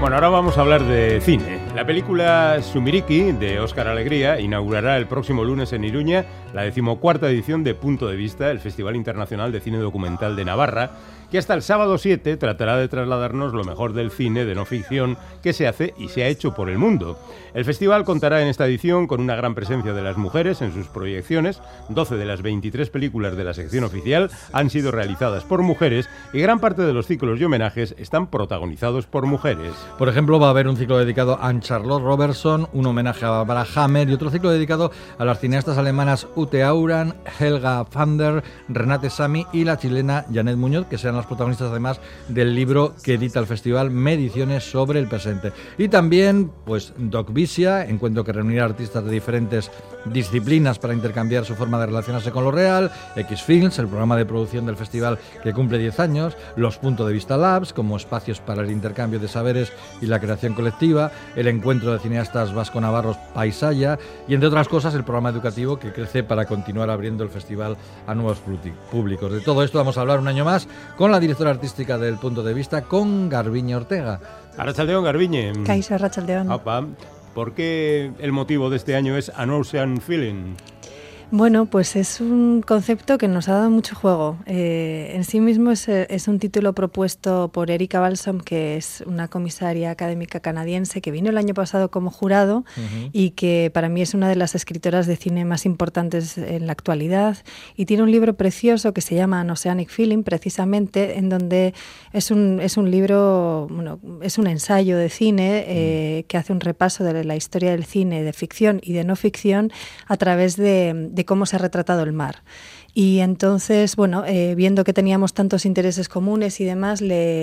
Bueno, ahora vamos a hablar de cine. La película Sumiriki, de Óscar Alegría, inaugurará el próximo lunes en Iruña la 14ª edición de Punto de Vista, el Festival Internacional de Cine Documental de Navarra, que hasta el sábado 7 tratará de trasladarnos lo mejor del cine de no ficción que se hace y se ha hecho por el mundo. El festival contará en esta edición con una gran presencia de las mujeres en sus proyecciones. 12 de las 23 películas de la sección oficial han sido realizadas por mujeres y gran parte de los ciclos y homenajes están protagonizados por mujeres. Por ejemplo, va a haber un ciclo dedicado a Anne-Charlotte Robertson, un homenaje a Barbara Hammer y otro ciclo dedicado a las cineastas alemanas Ute Auran, Helga Pfander, Renate Sami y la chilena Janet Muñoz, que serán las protagonistas además del libro que edita el festival, Mediciones sobre el presente. Y también, pues, Doc Visia, encuentro que reunirá artistas de diferentes disciplinas para intercambiar su forma de relacionarse con lo real, X-Films, el programa de producción del festival que cumple 10 años, los Punto de Vista Labs, como espacios para el intercambio de saberes y la creación colectiva, el encuentro de cineastas vasco-navarros Paisaya y, entre otras cosas, el programa educativo que crece para continuar abriendo el festival a nuevos públicos. De todo esto vamos a hablar un año más con la directora artística del Punto de Vista, con Garbiñe Ortega. Arratsaldeon, Garbiñe. Kaixo, Arratsaldeon. Opa. ¿Por qué el motivo de este año es An Ocean Feeling? Bueno, pues es un concepto que nos ha dado mucho juego. En sí mismo es un título propuesto por Erika Balsom, que es una comisaria académica canadiense que vino el año pasado como jurado y que para mí es una de las escritoras de cine más importantes en la actualidad, y tiene un libro precioso que se llama An Oceanic Feeling, precisamente, en donde es un libro, bueno, es un ensayo de cine que hace un repaso de la historia del cine de ficción y de no ficción a través de cómo se ha retratado el mar. Y entonces, bueno, viendo que teníamos tantos intereses comunes y demás,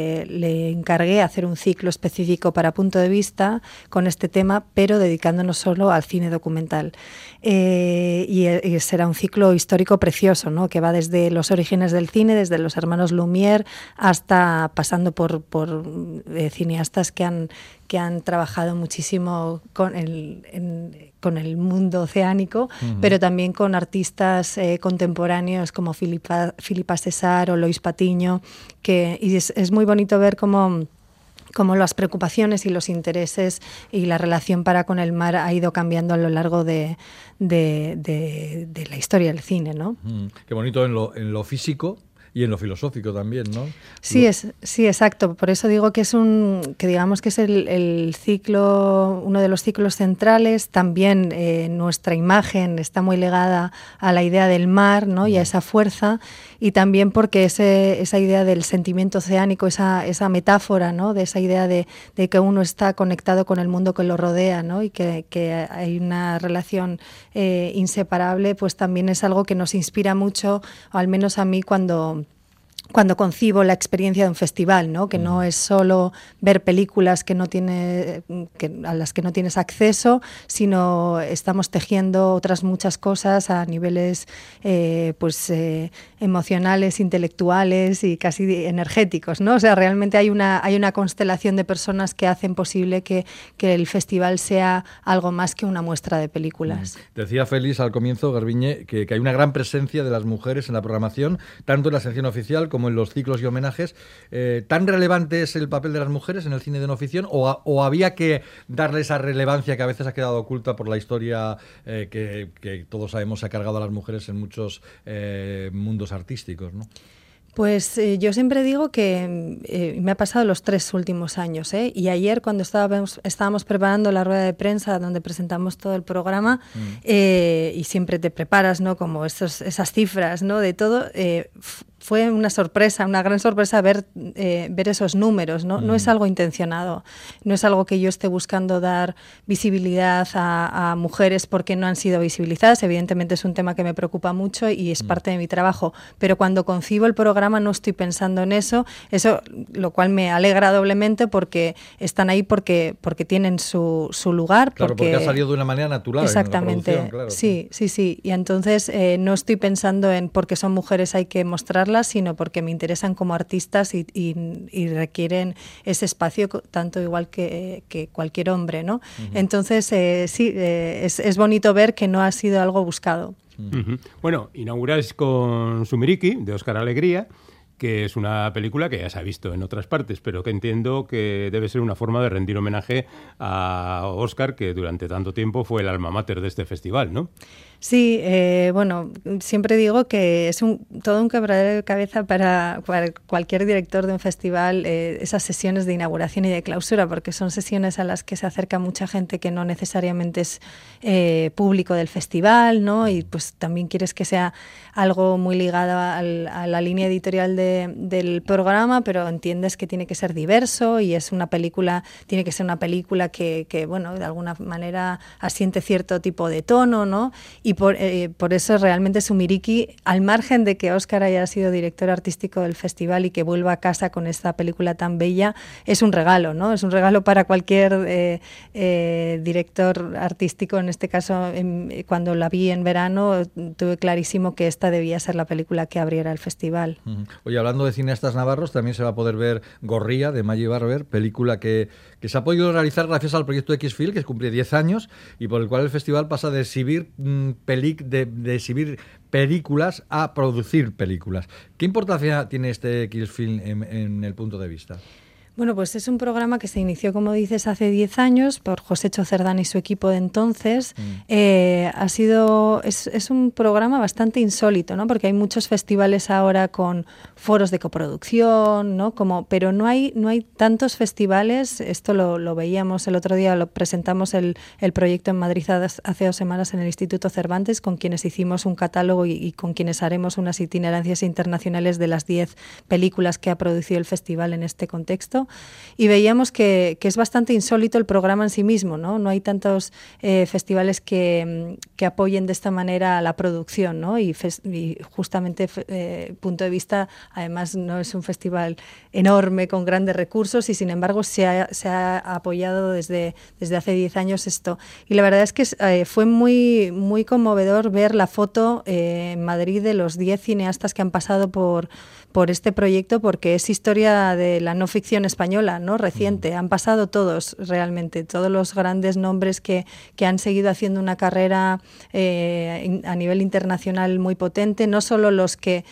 le encargué hacer un ciclo específico para Punto de Vista con este tema, pero dedicándonos solo al cine documental. Y será un ciclo histórico precioso, ¿no? Que va desde los orígenes del cine, desde los hermanos Lumière, hasta pasando por cineastas que han trabajado muchísimo con el mundo oceánico, pero también con artistas contemporáneos como Filipa César o Lois Patiño, y es muy bonito ver cómo las preocupaciones y los intereses y la relación para con el mar ha ido cambiando a lo largo de la historia del cine, ¿no? Qué bonito en lo físico y en lo filosófico también, ¿no? Sí, sí, exacto. Por eso digo que digamos que es el ciclo, uno de los ciclos centrales. También nuestra imagen está muy ligada a la idea del mar, ¿no? Y a esa fuerza, y también porque esa idea del sentimiento oceánico, esa metáfora, ¿no? De esa idea de que uno está conectado con el mundo que lo rodea, ¿no? Y que hay una relación inseparable, pues también es algo que nos inspira mucho, o al menos a mí cuando concibo la experiencia de un festival, ¿no? Que no es solo ver películas a las que no tienes acceso, sino estamos tejiendo otras muchas cosas a niveles emocionales, intelectuales y casi energéticos, ¿no? O sea, realmente hay una constelación de personas que hacen posible que el festival sea algo más que una muestra de películas. Decía Félix al comienzo, Garbiñe, que hay una gran presencia de las mujeres en la programación, tanto en la sección oficial como en los ciclos y homenajes. ¿Tan relevante es el papel de las mujeres en el cine de no ficción o había que darle esa relevancia que a veces ha quedado oculta por la historia que todos sabemos se ha cargado a las mujeres en muchos mundos artísticos, ¿no? Pues yo siempre digo que me ha pasado los 3 últimos años, y ayer cuando estábamos preparando la rueda de prensa donde presentamos todo el programa, y siempre te preparas, ¿no? Como esas cifras, ¿no? De todo, fue una sorpresa, una gran sorpresa ver esos números, ¿no? No es algo intencionado, no es algo que yo esté buscando dar visibilidad a mujeres porque no han sido visibilizadas. Evidentemente es un tema que me preocupa mucho y es parte de mi trabajo, pero cuando concibo el programa no estoy pensando en eso, lo cual me alegra doblemente porque están ahí porque tienen su lugar. Claro, porque ha salido de una manera natural. Exactamente, en la producción, claro. Sí. Y entonces no estoy pensando en porque son mujeres hay que mostrarlas, sino porque me interesan como artistas y requieren ese espacio tanto igual que cualquier hombre, ¿no? Entonces, es bonito ver que no ha sido algo buscado. Bueno, inauguráis con Sumiriki, de Óscar Alegría, que es una película que ya se ha visto en otras partes, pero que entiendo que debe ser una forma de rendir homenaje a Óscar, que durante tanto tiempo fue el alma mater de este festival, ¿no? Sí, bueno, siempre digo que es todo un quebradero de cabeza para cualquier director de un festival, esas sesiones de inauguración y de clausura, porque son sesiones a las que se acerca mucha gente que no necesariamente es público del festival, ¿no? Y pues también quieres que sea algo muy ligado a la línea editorial del programa, pero entiendes que tiene que ser diverso y es una película, tiene que ser una película que bueno, de alguna manera asiente cierto tipo de tono, ¿no? Y por eso realmente Sumiriki, al margen de que Óscar haya sido director artístico del festival y que vuelva a casa con esta película tan bella, es un regalo, ¿no? Es un regalo para cualquier director artístico. En este caso, cuando la vi en verano, tuve clarísimo que esta debía ser la película que abriera el festival. Oye, hablando de cineastas navarros, también se va a poder ver Gorría, de Maggi Barber, película que se ha podido realizar gracias al proyecto X-Film, que cumple 10 años, y por el cual el festival pasa de exhibir películas a producir películas. ¿Qué importancia tiene este X-Film en el punto de vista? Bueno, pues es un programa que se inició, como dices, hace 10 años por Josécho Cerdán y su equipo de entonces. Es un programa bastante insólito, ¿no? Porque hay muchos festivales ahora con foros de coproducción, ¿no? Pero no hay tantos festivales. Esto lo veíamos el otro día, lo presentamos el proyecto en Madrid hace 2 semanas en el Instituto Cervantes, con quienes hicimos un catálogo y con quienes haremos unas itinerancias internacionales de las 10 películas que ha producido el festival en este contexto. Y veíamos que es bastante insólito el programa en sí mismo, ¿no? No hay tantos festivales que apoyen de esta manera a la producción, ¿no? Y justamente Punto de Vista, además, no es un festival enorme con grandes recursos y, sin embargo, se ha apoyado desde hace 10 años esto. Y la verdad es que fue muy, muy conmovedor ver la foto en Madrid de los 10 cineastas que han pasado por este proyecto, porque es historia de la no ficción española, ¿no? Reciente. Han pasado todos, realmente, todos los grandes nombres que han seguido haciendo una carrera a nivel internacional muy potente, no solo los que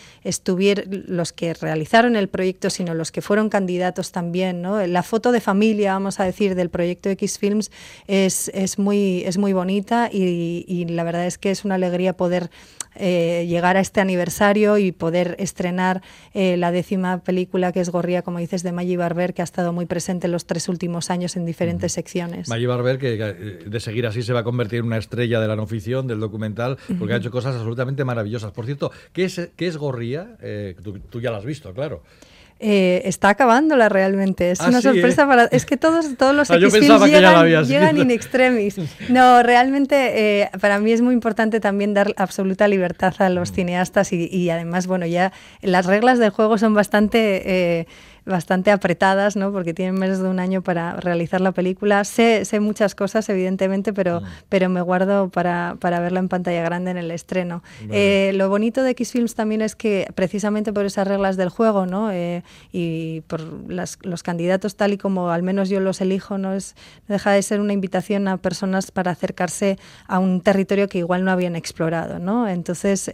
realizaron el proyecto, sino los que fueron candidatos también, ¿no? La foto de familia, vamos a decir, del proyecto X-Films es muy bonita y la verdad es que es una alegría poder llegar a este aniversario y poder estrenar la 10ª película, que es Gorría, como dices, de Maggi Barber, que ha estado muy presente en los 3 últimos años en diferentes secciones. Maggi Barber, que de seguir así se va a convertir en una estrella de la no ficción, del documental, porque ha hecho cosas absolutamente maravillosas. Por cierto, ¿qué es Gorría? Tú ya la has visto, claro. Está acabándola realmente. Es una sorpresa para... Es que todos los X-Films llegan in extremis. No, realmente para mí es muy importante también dar absoluta libertad a los cineastas y además, bueno, ya las reglas del juego son bastante apretadas, ¿no? Porque tienen menos de 1 año para realizar la película. Sé muchas cosas, evidentemente, pero me guardo para verla en pantalla grande en el estreno. Lo bonito de X-Films también es que, precisamente por esas reglas del juego, ¿no? Y por los candidatos tal y como al menos yo los elijo, no deja de ser una invitación a personas para acercarse a un territorio que igual no habían explorado, ¿no? Entonces,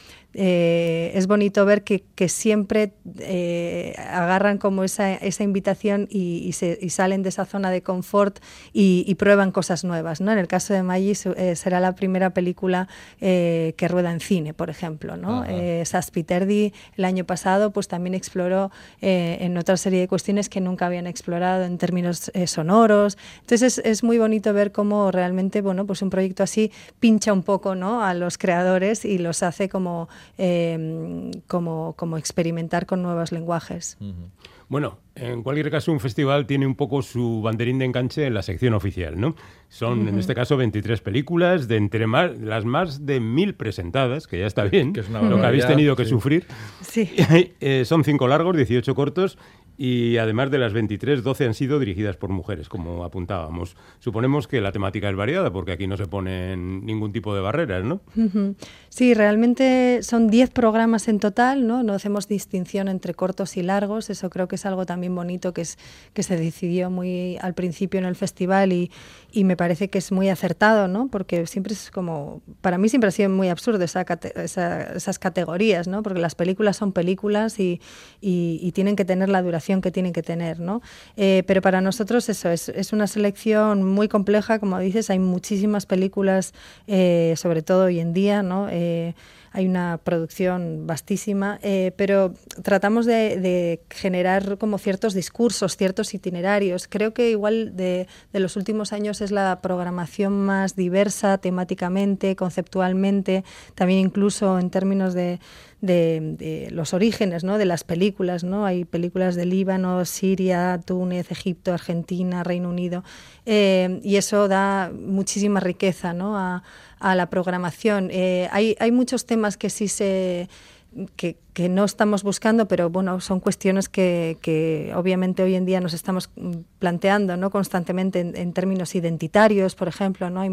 es bonito ver que siempre agarran como esa invitación y salen de esa zona de confort y prueban cosas nuevas, ¿no? En el caso de Maggi será la primera película que rueda en cine, por ejemplo, ¿no? Saspiterdi el año pasado pues también exploró en otra serie de cuestiones que nunca habían explorado en términos sonoros. Entonces es muy bonito ver cómo realmente, bueno, pues un proyecto así pincha un poco, ¿no? A los creadores y los hace como experimentar con nuevos lenguajes. Bueno, en cualquier caso, un festival tiene un poco su banderín de enganche en la sección oficial, ¿no? Son, en este caso, 23 películas, de entre las más de 1000 presentadas, que ya está bien, que es lo que habéis tenido que sufrir. Sí. Son 5 largos, 18 cortos, Y además de las 23, 12 han sido dirigidas por mujeres, como apuntábamos. Suponemos que la temática es variada, porque aquí no se ponen ningún tipo de barreras, ¿no? Sí, realmente son 10 programas en total, ¿no? No hacemos distinción entre cortos y largos. Eso creo que es algo también bonito que se decidió muy al principio en el festival y me parece que es muy acertado, ¿no? Porque siempre es como... Para mí siempre ha sido muy absurdo esas categorías, ¿no? Porque las películas son películas y tienen que tener la duración que tienen que tener, ¿no? Pero para nosotros eso es una selección muy compleja, como dices, hay muchísimas películas, sobre todo hoy en día, ¿no? Hay una producción vastísima, pero tratamos de generar como ciertos discursos, ciertos itinerarios. Creo que igual de los últimos años es la programación más diversa temáticamente, conceptualmente, también incluso en términos de los orígenes, ¿no? De las películas, ¿no? Hay películas de Líbano, Siria, Túnez, Egipto, Argentina, Reino Unido, y eso da muchísima riqueza, ¿no? a la programación. Hay muchos temas que sí que no estamos buscando, pero bueno, son cuestiones que obviamente hoy en día nos estamos planteando, ¿no? Constantemente en términos identitarios, por ejemplo, ¿no?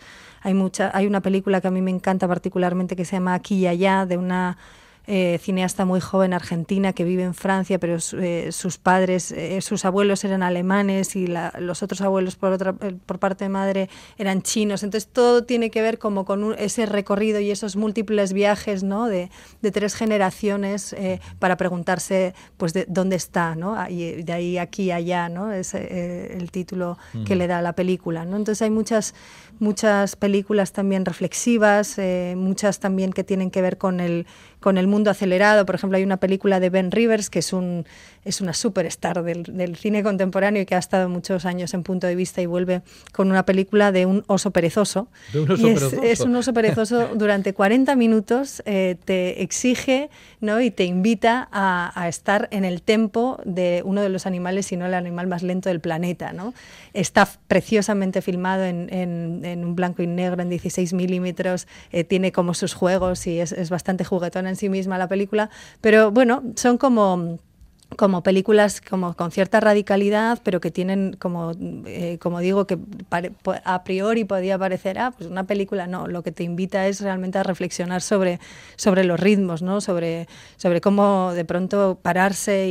Hay una película que a mí me encanta particularmente que se llama Aquí y Allá, de una cineasta muy joven argentina que vive en Francia, pero sus padres, sus abuelos eran alemanes y los otros abuelos por parte de madre eran chinos. Entonces todo tiene que ver como con ese recorrido y esos múltiples viajes, ¿no? de 3 generaciones para preguntarse pues de dónde está, ¿no? Y de ahí aquí y allá, ¿no? Es el título que le da a la película, ¿no? Entonces hay muchas películas también reflexivas, muchas también que tienen que ver con el mundo acelerado. Por ejemplo, hay una película de Ben Rivers que es una superstar del cine contemporáneo y que ha estado muchos años en Punto de Vista y vuelve con una película de un oso perezoso. ¿De un oso perezoso? Es un oso perezoso durante 40 minutos, te exige, ¿no? Y te invita a estar en el tempo de uno de los animales, si no el animal más lento del planeta, ¿no? Está preciosamente filmado en un blanco y negro, en 16 milímetros, tiene como sus juegos y es bastante juguetona en sí misma la película, pero bueno, son como películas como con cierta radicalidad, pero que tienen como digo, que a priori podía parecer pues una película. No, lo que te invita es realmente a reflexionar sobre los ritmos, ¿no? Sobre cómo de pronto pararse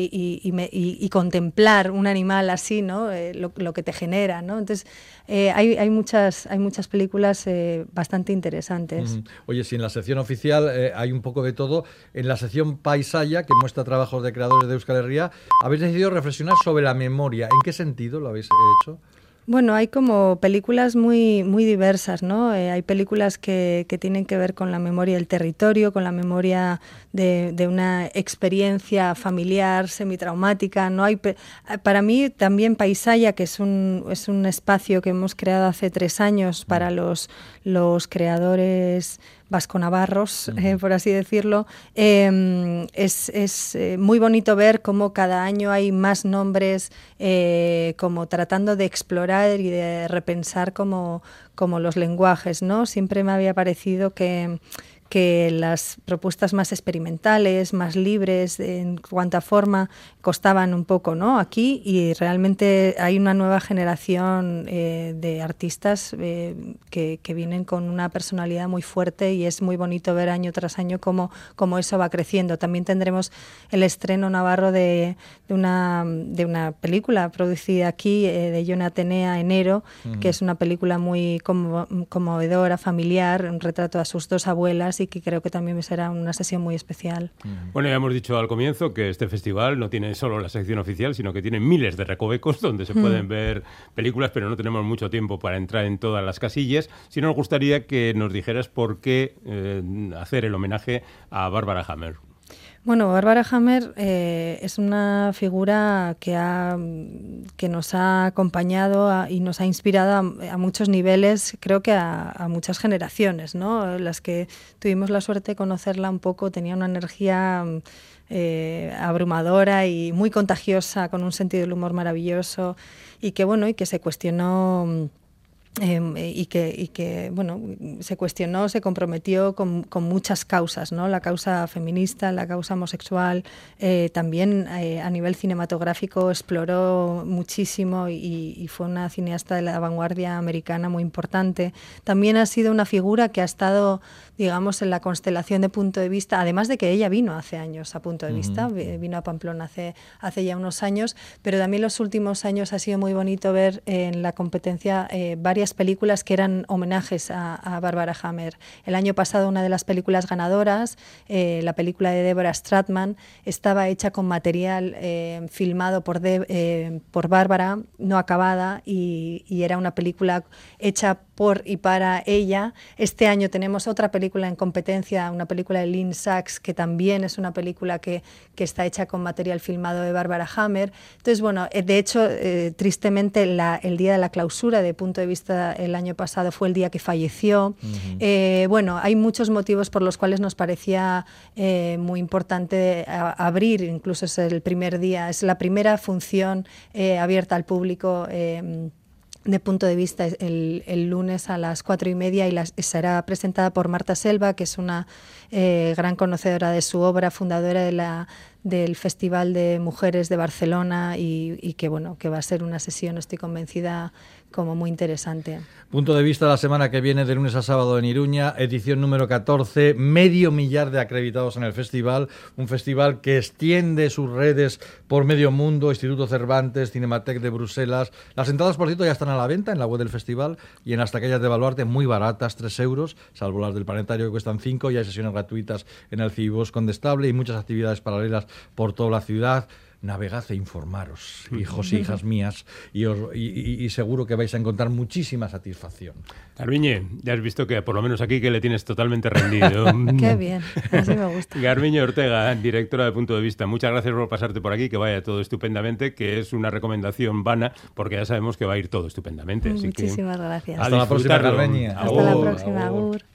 y contemplar un animal así, ¿no? Lo que te genera, ¿no? Entonces hay muchas películas bastante interesantes. Oye, si en la sección oficial hay un poco de todo, en la sección Paisaya, que muestra trabajos de creadores de Euskal Herria, habéis decidido reflexionar sobre la memoria. ¿En qué sentido lo habéis hecho? Bueno, hay como películas muy, muy diversas, ¿no? Hay películas que tienen que ver con la memoria del territorio, con la memoria de una experiencia familiar semitraumática, ¿no? Para mí también Paisaya, que es un espacio que hemos creado hace 3 años para los creadores vasco-navarros, por así decirlo, es muy bonito ver cómo cada año hay más nombres, como tratando de explorar y de repensar como los lenguajes, ¿no? Siempre me había parecido que las propuestas más experimentales, más libres en cuanto a forma, costaban un poco, ¿no? Aquí, y realmente hay una nueva generación de artistas que vienen con una personalidad muy fuerte y es muy bonito ver año tras año cómo eso va creciendo. También tendremos el estreno navarro de una película producida aquí, de Jon Atenea, Enero, que es una película muy conmovedora, familiar, un retrato a sus 2 abuelas, y que creo que también será una sesión muy especial. Bueno, ya hemos dicho al comienzo que este festival no tiene solo la sección oficial, sino que tiene miles de recovecos donde se pueden ver películas, pero no tenemos mucho tiempo para entrar en todas las casillas. Si no, nos gustaría que nos dijeras por qué hacer el homenaje a Barbara Hammer. Bueno, Barbara Hammer es una figura que nos ha acompañado y nos ha inspirado a muchos niveles, creo que a muchas generaciones, ¿no? Las que tuvimos la suerte de conocerla un poco, tenía una energía abrumadora y muy contagiosa, con un sentido del humor maravilloso, y que se cuestionó y que bueno, se cuestionó, se comprometió con muchas causas, ¿no? La causa feminista, la causa homosexual, también a nivel cinematográfico exploró muchísimo y fue una cineasta de la vanguardia americana muy importante. También ha sido una figura que ha estado, digamos, en la constelación de Punto de Vista, además de que ella vino hace años a Punto de Vista, vino a Pamplona hace ya unos años, pero también los últimos años ha sido muy bonito ver en la competencia varias películas que eran homenajes a Barbara Hammer. El año pasado una de las películas ganadoras, la película de Deborah Stratman, estaba hecha con material filmado por Bárbara, no acabada, y era una película hecha por y para ella. Este año tenemos otra película en competencia, una película de Lynn Sachs, que también es una película que está hecha con material filmado de Barbara Hammer. Entonces, bueno, de hecho, tristemente, el día de la clausura de Punto de Vista el año pasado fue el día que falleció. Bueno, hay muchos motivos por los cuales nos parecía muy importante abrir, incluso es el primer día, es la primera función abierta al público de Punto de Vista el lunes a las 4:30 y será presentada por Marta Selva, que es una gran conocedora de su obra, fundadora del Festival de Mujeres de Barcelona y que bueno, que va a ser una sesión, estoy convencida, como muy interesante. Punto de Vista la semana que viene, de lunes a sábado en Iruña, edición número 14, 500.000 de acreditados en el festival, un festival que extiende sus redes por medio mundo, Instituto Cervantes, Cinemateque de Bruselas. Las entradas, por cierto, ya están a la venta en la web del festival y en las taquillas de Baluarte, muy baratas, 3 euros, salvo las del Planetario que cuestan 5, y hay sesiones gratuitas en el Cibos Condestable y muchas actividades paralelas por toda la ciudad. Navegad e informaros, hijos e hijas mías, y seguro que vais a encontrar muchísima satisfacción. Garbiñe, ya has visto que por lo menos aquí que le tienes totalmente rendido. Qué bien, así me gusta. Garbiñe Ortega, directora de Punto de Vista, muchas gracias por pasarte por aquí, que vaya todo estupendamente, que es una recomendación vana, porque ya sabemos que va a ir todo estupendamente. Así Muchísimas gracias. Hasta la próxima, Garbiñe. Hasta la próxima, agur.